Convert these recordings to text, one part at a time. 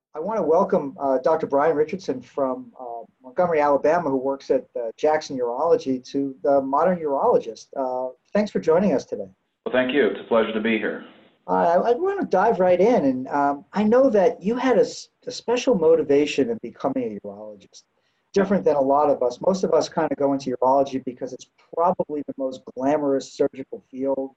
I want to welcome Dr. Brian Richardson from Montgomery, Alabama, who works at Jackson Urology, to the Modern Urologist. Thanks for joining us today. Well, thank you. It's a pleasure to be here. I want to dive right in, and I know that you had a special motivation in becoming a urologist, different than a lot of us. Most of us kind of go into urology because it's probably the most glamorous surgical field.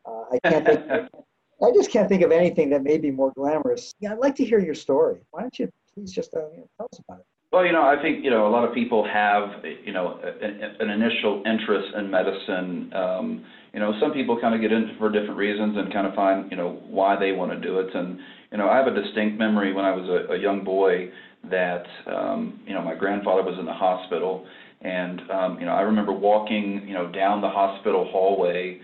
I just can't think of anything that may be more glamorous. Yeah, I'd like to hear your story. Why don't you please just tell us about it? Well, I think, a lot of people have, an initial interest in medicine. Some people kind of get into it for different reasons and kind of find, why they want to do it. And, I have a distinct memory when I was a young boy that, my grandfather was in the hospital. And, I remember walking, down the hospital hallway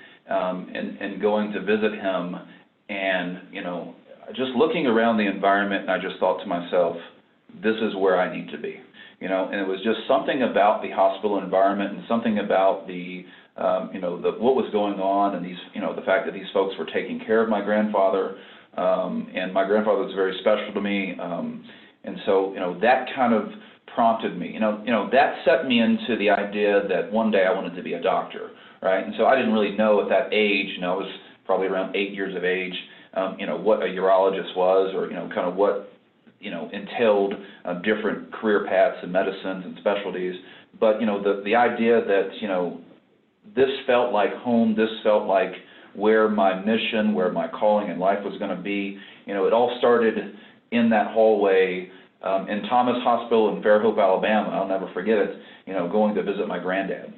and going to visit him. And, just looking around the environment, and I just thought to myself, this is where I need to be, and it was just something about the hospital environment and something about the what was going on, and these, the fact that these folks were taking care of my grandfather, and my grandfather was very special to me, and so, that kind of prompted me, that set me into the idea that one day I wanted to be a doctor, right? And so I didn't really know at that age, I was probably around 8 years of age, what a urologist was, or, kind of what, entailed different career paths and medicines and specialties. But, the idea that, this felt like home, this felt like where my mission, where my calling in life was going to be, it all started in that hallway in Thomas Hospital in Fairhope, Alabama. I'll never forget it, going to visit my granddad.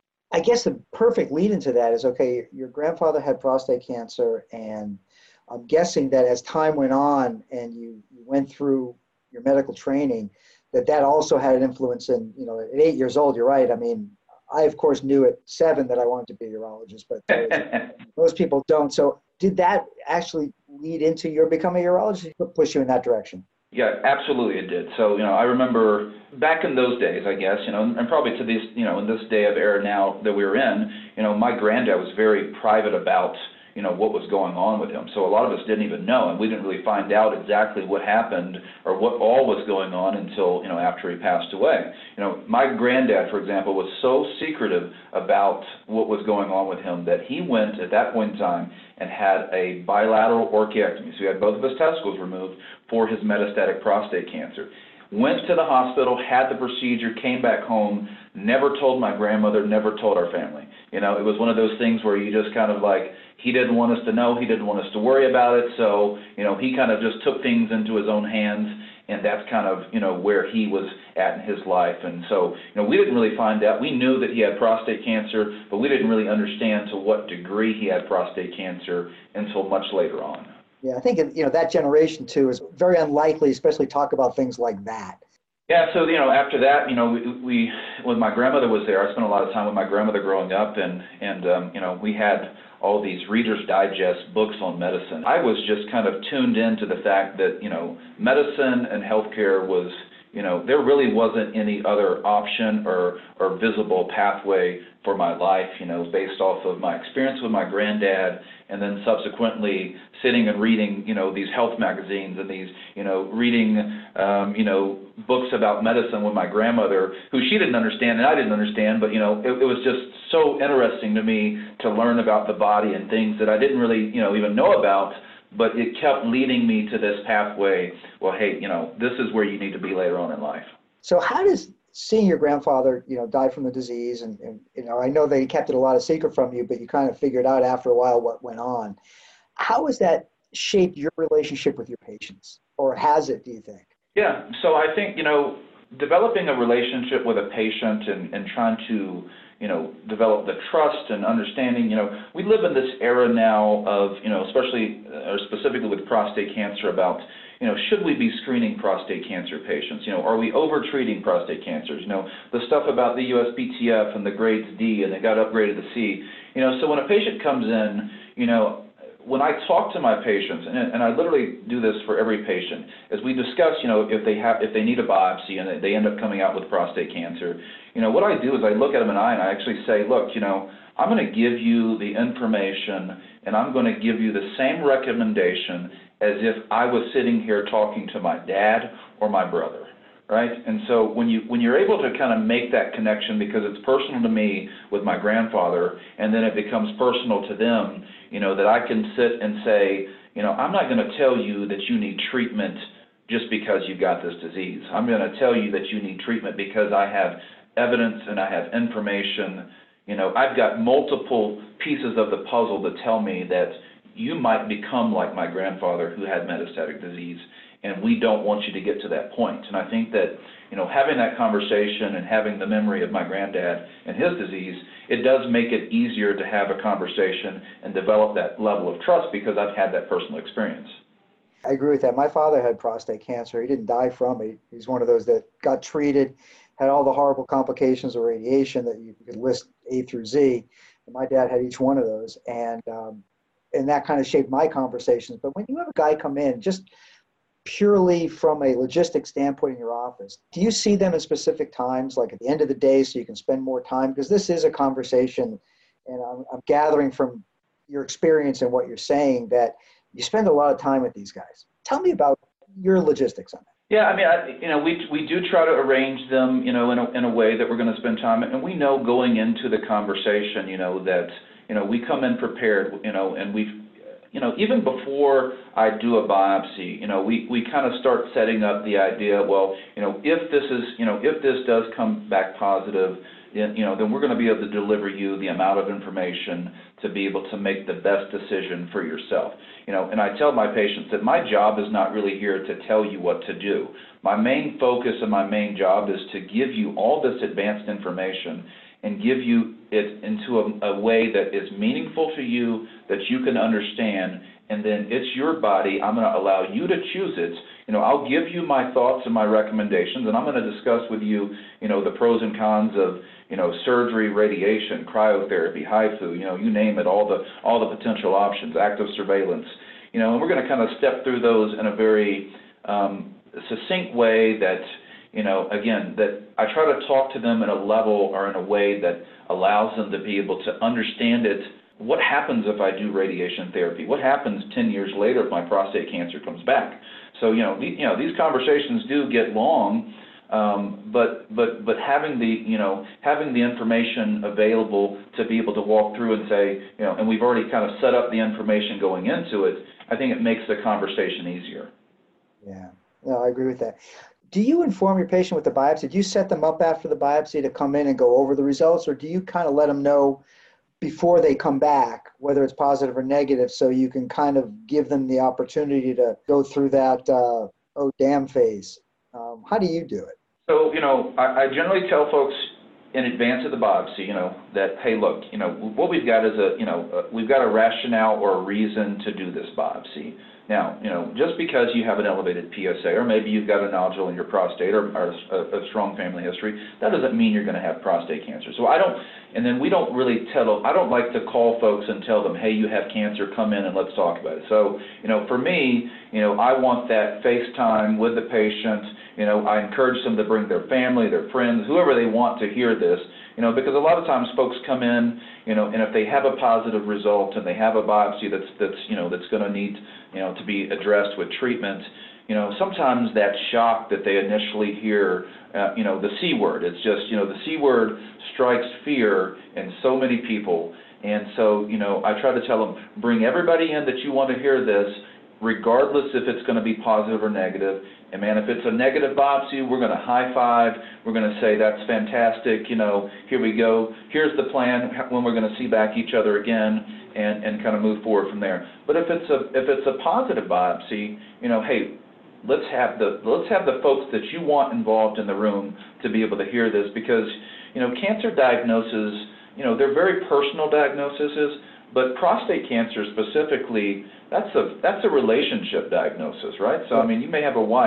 I guess the perfect lead into that is, okay, your grandfather had prostate cancer, and I'm guessing that as time went on and you went through your medical training, that also had an influence in, at 8 years old, you're right. I mean, I, of course, knew at 7 that I wanted to be a urologist, but most people don't. So did that actually lead into your becoming a urologist, push you in that direction? Yeah, absolutely it did. So, I remember back in those days, I guess, and probably to this, in this day of era now that we're in, my granddad was very private about, what was going on with him. So a lot of us didn't even know, and we didn't really find out exactly what happened or what all was going on until, after he passed away. My granddad, for example, was so secretive about what was going on with him that he went at that point in time and had a bilateral orchiectomy. So he had both of his testicles removed for his metastatic prostate cancer. Went to the hospital, had the procedure, came back home, never told my grandmother, never told our family. It was one of those things where you just kind of like, he didn't want us to know, he didn't want us to worry about it, so, he kind of just took things into his own hands, and that's kind of, where he was at in his life. And so, we didn't really find out. We knew that he had prostate cancer, but we didn't really understand to what degree he had prostate cancer until much later on. Yeah, I think, that generation, too, is very unlikely, especially talk about things like that. Yeah, so, after that, we when my grandmother was there, I spent a lot of time with my grandmother growing up, and we had all these Reader's Digest books on medicine. I was just kind of tuned into the fact that, medicine and healthcare was, there really wasn't any other option or visible pathway for my life, based off of my experience with my granddad, and then subsequently sitting and reading, these health magazines and these, reading, books about medicine with my grandmother, who she didn't understand and I didn't understand, but, it was just so interesting to me to learn about the body and things that I didn't really, even know about, but it kept leading me to this pathway. Well, hey, this is where you need to be later on in life. So how does seeing your grandfather, die from the disease, and I know they kept it a lot of secret from you, but you kind of figured out after a while what went on. How has that shaped your relationship with your patients, or has it, do you think? Yeah, so I think, developing a relationship with a patient and trying to, develop the trust and understanding, we live in this era now of, especially or specifically with prostate cancer, about, should we be screening prostate cancer patients? Are we over-treating prostate cancers? The stuff about the USPTF and the grades D, and they got upgraded to C. So when a patient comes in, when I talk to my patients, and I literally do this for every patient, as we discuss, if they need a biopsy and they end up coming out with prostate cancer, what I do is I look at them in the eye and I actually say, look, I'm going to give you the information and I'm going to give you the same recommendation as if I was sitting here talking to my dad or my brother. Right? And so when you're able to kind of make that connection, because it's personal to me with my grandfather, and then it becomes personal to them, that I can sit and say, I'm not going to tell you that you need treatment just because you've got this disease. I'm going to tell you that you need treatment because I have evidence and I have information. I've got multiple pieces of the puzzle that tell me that you might become like my grandfather who had metastatic disease. And we don't want you to get to that point. And I think that, having that conversation and having the memory of my granddad and his disease, it does make it easier to have a conversation and develop that level of trust because I've had that personal experience. I agree with that. My father had prostate cancer. He didn't die from it. He's one of those that got treated, had all the horrible complications of radiation that you could list A through Z. And my dad had each one of those. And that kind of shaped my conversations. But when you have a guy come in, just purely from a logistic standpoint in your office, do you see them at specific times, like at the end of the day, so you can spend more time? Because this is a conversation, and I'm gathering from your experience and what you're saying that you spend a lot of time with these guys. Tell me about your logistics on that. Yeah, we do try to arrange them, in a way that we're going to spend time, and we know going into the conversation, that, we come in prepared, and we've, even before I do a biopsy, we kind of start setting up the idea, well, if this does come back positive, then we're going to be able to deliver you the amount of information to be able to make the best decision for yourself. And I tell my patients that my job is not really here to tell you what to do. My main focus and my main job is to give you all this advanced information and give you it into a way that is meaningful to you, that you can understand, and then it's your body. I'm going to allow you to choose it. I'll give you my thoughts and my recommendations, and I'm going to discuss with you, the pros and cons of, surgery, radiation, cryotherapy, HIFU, you name it, all the potential options, active surveillance, and we're going to kind of step through those in a very succinct way that, again, that I try to talk to them at a level or in a way that allows them to be able to understand it. What happens if I do radiation therapy? What happens 10 years later if my prostate cancer comes back? So, these conversations do get long, but having the information available to be able to walk through and say, and we've already kind of set up the information going into it, I think it makes the conversation easier. Yeah, no, I agree with that. Do you inform your patient with the biopsy? Do you set them up after the biopsy to come in and go over the results, or do you kind of let them know before they come back, whether it's positive or negative, so you can kind of give them the opportunity to go through that, oh, damn phase? How do you do it? So, I generally tell folks in advance of the biopsy, that, hey, look, what we've got is we've got a rationale or a reason to do this biopsy. Now, just because you have an elevated PSA, or maybe you've got a nodule in your prostate or a strong family history, that doesn't mean you're going to have prostate cancer. So we don't really I don't like to call folks and tell them, hey, you have cancer, come in and let's talk about it. So, for me, I want that FaceTime with the patient. I encourage them to bring their family, their friends, whoever they want to hear this, because a lot of times folks come in, and if they have a positive result and they have a biopsy that's going to need, to be addressed with treatment, sometimes that shock that they initially hear, the C word, it's just, the C word strikes fear in so many people. And so, I try to tell them, bring everybody in that you want to hear this, regardless if it's going to be positive or negative. And man, if it's a negative biopsy, we're going to high five. We're going to say, that's fantastic. Here we go. Here's the plan when we're going to see back each other again, and kind of move forward from there. But if it's a positive biopsy, hey, let's have the folks that you want involved in the room to be able to hear this, because cancer diagnoses, they're very personal diagnoses, but prostate cancer specifically, that's a relationship diagnosis, right? So, you may have a wife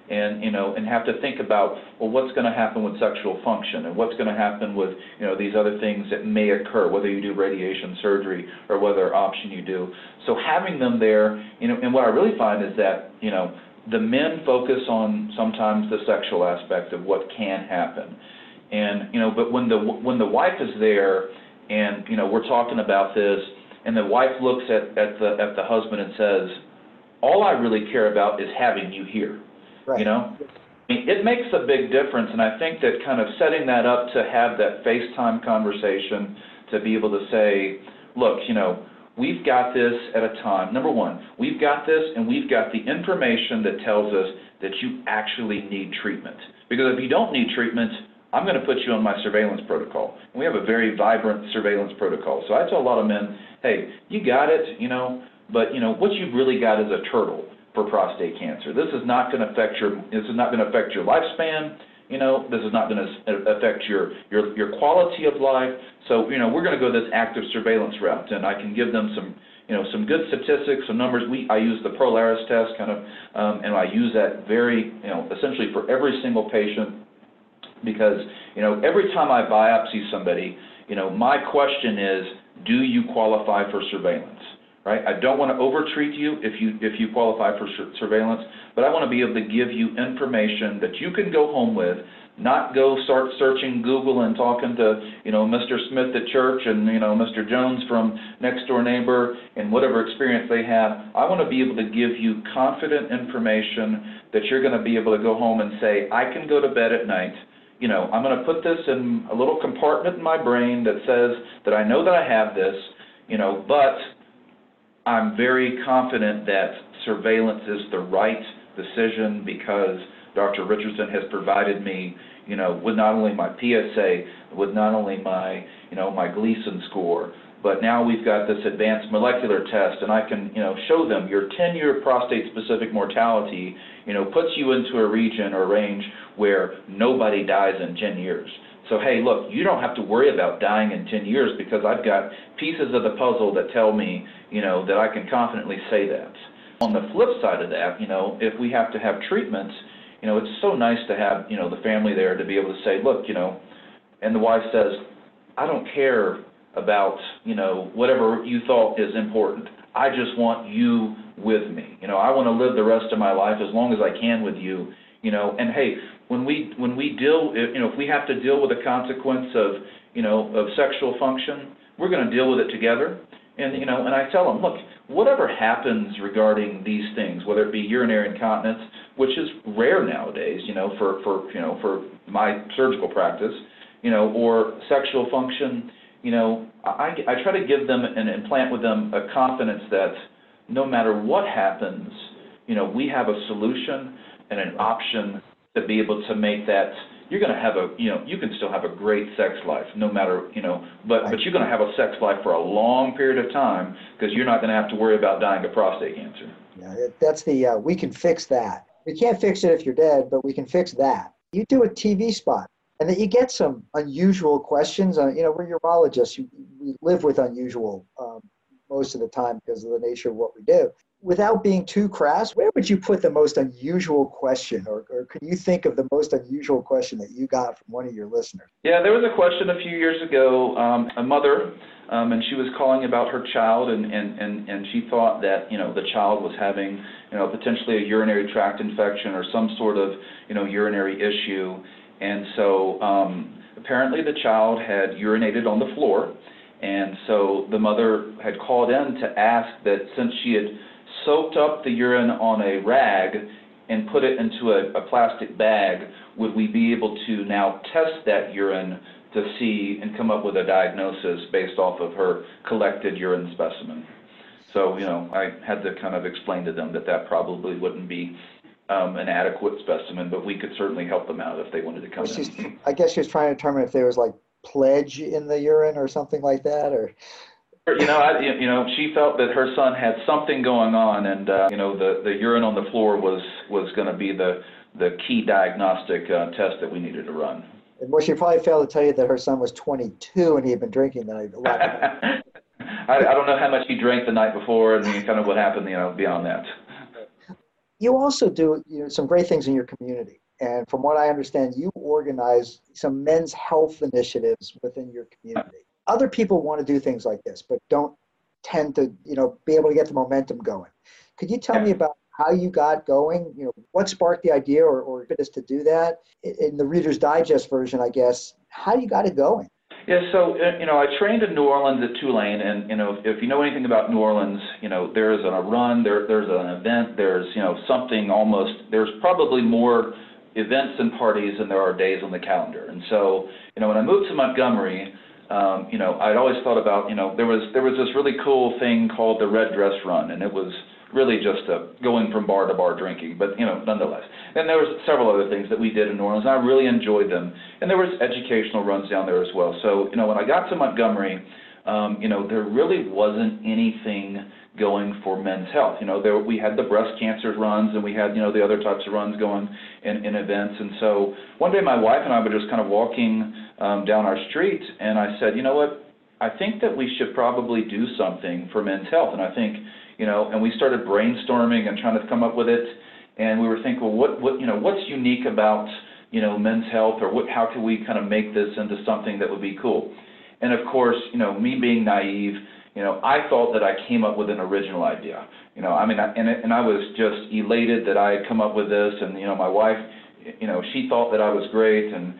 and, and have to think about, well, what's going to happen with sexual function, and what's going to happen with, these other things that may occur, whether you do radiation surgery or whether option you do. So having them there, and what I really find is that, the men focus on sometimes the sexual aspect of what can happen. And, but when the wife is there and, we're talking about this, and the wife looks at the husband and says, all I really care about is having you here. Right. It makes a big difference, and I think that kind of setting that up to have that FaceTime conversation, to be able to say, look, we've got this at a time. Number one, we've got this, and we've got the information that tells us that you actually need treatment. Because if you don't need treatment, I'm going to put you on my surveillance protocol. And we have a very vibrant surveillance protocol. So I tell a lot of men, hey, you got it, but what you've really got is a turtle for prostate cancer. This is not going to affect your lifespan. This is not going to affect your quality of life. So we're going to go this active surveillance route, and I can give them some good statistics, some numbers. I use the Prolaris test and I use that very essentially for every single patient, because every time I biopsy somebody, my question is, do you qualify for surveillance? Right? I don't want to overtreat you if you qualify for surveillance, but I want to be able to give you information that you can go home with, not go start searching Google and talking to Mr. Smith at church and Mr. Jones from next door neighbor and whatever experience they have. I want to be able to give you confident information that you're going to be able to go home and say, I can go to bed at night. I'm going to put this in a little compartment in my brain that says that I know that I have this, but I'm very confident that surveillance is the right decision, because Dr. Richardson has provided me, with not only my PSA, with not only my, my Gleason score, but now we've got this advanced molecular test, and I can, show them your 10-year prostate-specific mortality, puts you into a region or range where nobody dies in 10 years. So, hey, look, you don't have to worry about dying in 10 years, because I've got pieces of the puzzle that tell me, that I can confidently say that. On the flip side of that, if we have to have treatments, it's so nice to have, the family there to be able to say, look, and the wife says, I don't care about, whatever you thought is important. I just want you with me. I want to live the rest of my life as long as I can with you, and hey, when we deal, if we have to deal with the consequence of, of sexual function, we're going to deal with it together. And, and I tell them, look, whatever happens regarding these things, whether it be urinary incontinence, which is rare nowadays, for my surgical practice, or sexual function, I try to give them and implant with them a confidence that no matter what happens, we have a solution and an option to be able to make that. You're going to have you can still have a great sex life, no matter, but you're going to have a sex life for a long period of time, because you're not going to have to worry about dying of prostate cancer. Yeah, that's we can fix that. We can't fix it if you're dead, but we can fix that. You do a TV spot, and then you get some unusual questions. We're urologists. We live with unusual most of the time because of the nature of what we do. Without being too crass, where would you put the most unusual question, or can you think of the most unusual question that you got from one of your listeners? Yeah, there was a question a few years ago, a mother, and she was calling about her child, and she thought that, the child was having, potentially a urinary tract infection or some sort of, urinary issue. And so apparently the child had urinated on the floor, and so the mother had called in to ask that, since she had soaked up the urine on a rag and put it into a plastic bag, would we be able to now test that urine to see and come up with a diagnosis based off of her collected urine specimen? So, I had to kind of explain to them that probably wouldn't be an adequate specimen, but we could certainly help them out if they wanted to come in. I guess she was trying to determine if there was like pledge in the urine or something like that, or... She felt that her son had something going on, and the urine on the floor was going to be the key diagnostic test that we needed to run. Well, she probably failed to tell you that her son was 22 and he had been drinking the night. I don't know how much he drank the night before and kind of what happened, beyond that. You also do, some great things in your community. And from what I understand, you organize some men's health initiatives within your community. Other people want to do things like this, but don't tend to, be able to get the momentum going. Could you tell me Yeah. about how you got going? What sparked the idea or impetus to do that? In the Reader's Digest version, I guess, how you got it going? Yeah, so I trained in New Orleans at Tulane, and if you know anything about New Orleans, there is a run, there's an event, there's something almost. There's probably more events and parties than there are days on the calendar. And so when I moved to Montgomery, I'd always thought about there was this really cool thing called the Red Dress Run, and it was really just going from bar to bar drinking, but nonetheless. And there was several other things that we did in New Orleans, and I really enjoyed them. And there was educational runs down there as well. So when I got to Montgomery, there really wasn't anything going for men's health. We had the breast cancer runs, and we had the other types of runs going in events. And so one day my wife and I were just kind of walking down our street, and I said, you know what, I think that we should probably do something for men's health. And I think and we started brainstorming and trying to come up with it, and we were thinking, well, what's unique about, men's health, or how can we kind of make this into something that would be cool? And of course, me being naive, I thought that I came up with an original idea. I was just elated that I had come up with this, and my wife, she thought that I was great, and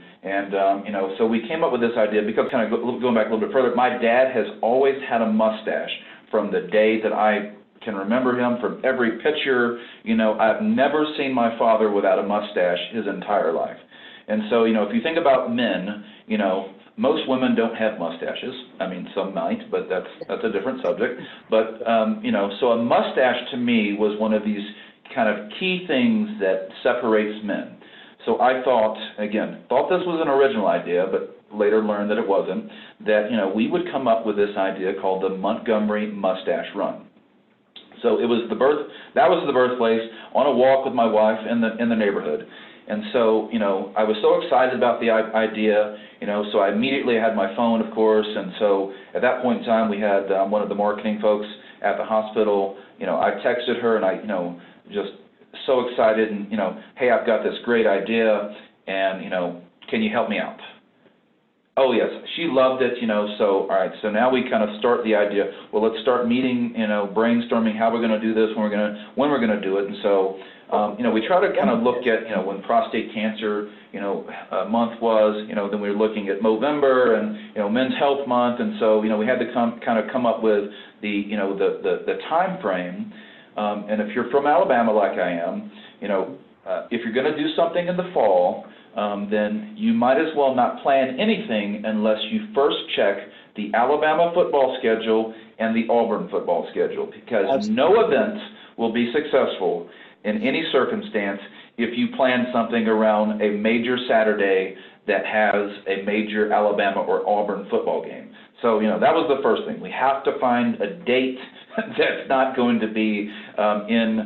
so we came up with this idea because, kind of going back a little bit further, my dad has always had a mustache from the day that I can remember him. From every picture, I've never seen my father without a mustache his entire life. And so, if you think about men, most women don't have mustaches. I mean, some might, but that's a different subject. But, so a mustache to me was one of these kind of key things that separates men. So I thought this was an original idea, but later learned that it wasn't, that, we would come up with this idea called the Montgomery Mustache Run. So that was the birthplace, on a walk with my wife in the neighborhood. And so, I was so excited about the idea, so I immediately had my phone, of course, and so at that point in time, we had one of the marketing folks at the hospital. I texted her, and I, just so excited, and, hey, I've got this great idea, and, can you help me out? Oh, yes, she loved it, so, all right, so now we kind of start the idea, well, let's start meeting, brainstorming how we're going to do this, when we're going to do it. And so, we try to kind of look at, when prostate cancer, month was, then we were looking at Movember and, Men's Health Month. And so, we had to come up with the time frame. And if you're from Alabama like I am, if you're going to do something in the fall, then you might as well not plan anything unless you first check the Alabama football schedule and the Auburn football schedule, because no event will be successful in any circumstance if you plan something around a major Saturday that has a major Alabama or Auburn football game. So, that was the first thing. We have to find a date that's not going to be in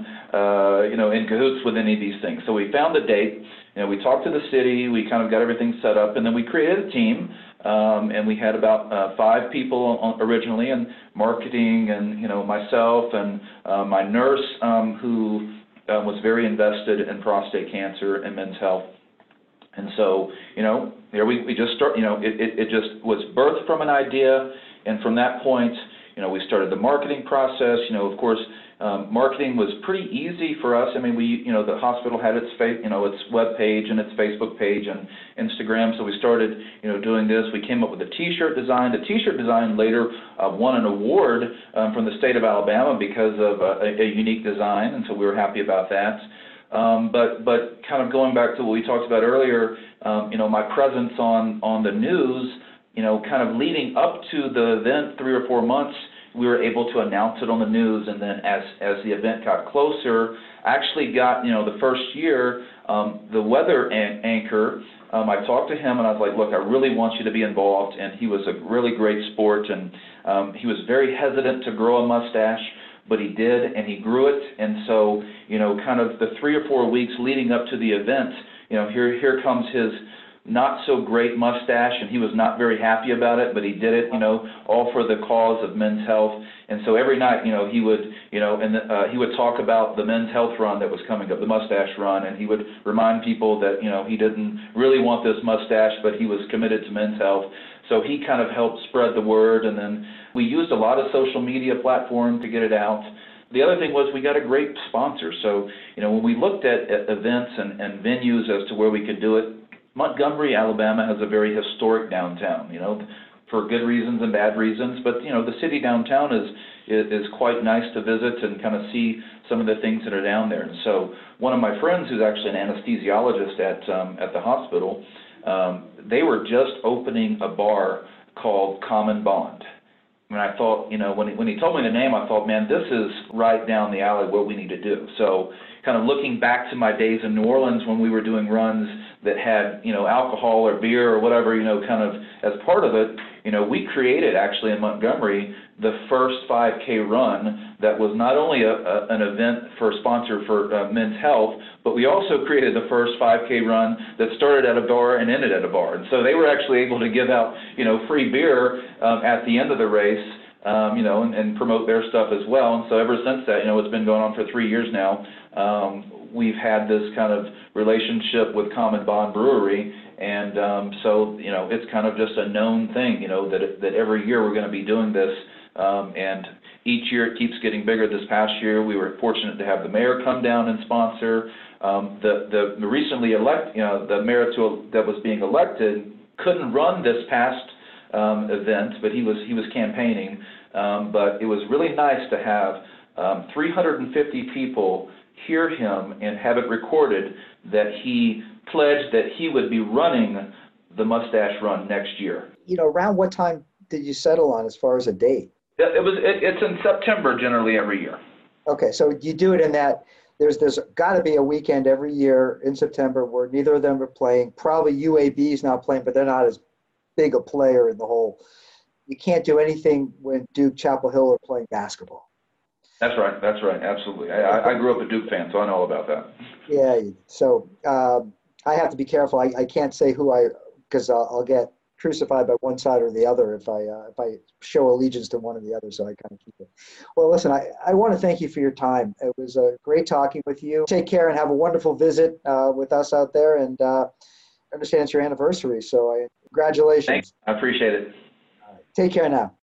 cahoots with any of these things. So we found the date. We talked to the city, we kind of got everything set up, and then we created a team, and we had about 5 people originally, and marketing, and, myself, and my nurse, who was very invested in prostate cancer and men's health. And so, there we just start, it just was birthed from an idea, and from that point, we started the marketing process. Of course, marketing was pretty easy for us. I mean, the hospital had its web page and its Facebook page and Instagram. So we started, doing this. We came up with a T-shirt design. The T-shirt design later won an award from the state of Alabama because of a unique design, and so we were happy about that. But kind of going back to what we talked about earlier, my presence on the news, kind of leading up to the event 3 or 4 months. We were able to announce it on the news, and then as the event got closer, I actually got, the first year, the weather anchor, I talked to him, and I was like, look, I really want you to be involved, and he was a really great sport, and he was very hesitant to grow a mustache, but he did, and he grew it, and so, kind of the 3 or 4 weeks leading up to the event, here comes his not so great mustache, and he was not very happy about it, but he did it, all for the cause of men's health. And so every night, he would, he would talk about the men's health run that was coming up, the mustache run, and he would remind people that, he didn't really want this mustache, but he was committed to men's health. So he kind of helped spread the word, and then we used a lot of social media platforms to get it out. The other thing was we got a great sponsor. So, when we looked at events and venues as to where we could do it, Montgomery, Alabama has a very historic downtown, for good reasons and bad reasons. But, the city downtown is quite nice to visit and kind of see some of the things that are down there. And so one of my friends who's actually an anesthesiologist at the hospital, they were just opening a bar called Common Bond. And I thought, when he told me the name, I thought, man, this is right down the alley what we need to do. So kind of looking back to my days in New Orleans when we were doing runs that had, alcohol or beer or whatever, kind of as part of it, we created actually in Montgomery the first 5K run that was not only an event for a sponsor for men's health, but we also created the first 5K run that started at a bar and ended at a bar. And so they were actually able to give out, free beer at the end of the race, and promote their stuff as well. And so ever since that, it's been going on for 3 years now. We've had this kind of relationship with Common Bond Brewery, and so it's kind of just a known thing, that every year we're going to be doing this, and each year it keeps getting bigger. This past year we were fortunate to have the mayor come down and sponsor. The recently the mayor that was being elected couldn't run this past event, but he was campaigning. But it was really nice to have 350 people hear him and have it recorded that he pledged that he would be running the Mustache Run next year. Around what time did you settle on as far as a date? It's in September generally every year. Okay, so you do it in that there's got to be a weekend every year in September where neither of them are playing. Probably UAB is not playing, but they're not as big a player in the whole. You can't do anything when Duke, Chapel Hill are playing basketball. That's right, absolutely. I grew up a Duke fan, so I know all about that. Yeah, so I have to be careful. I can't say because I'll get crucified by one side or the other if I show allegiance to one or the other, so I kind of keep it. Well, listen, I want to thank you for your time. It was great talking with you. Take care and have a wonderful visit with us out there, and I understand it's your anniversary, so congratulations. Thanks. I appreciate it. Take care now.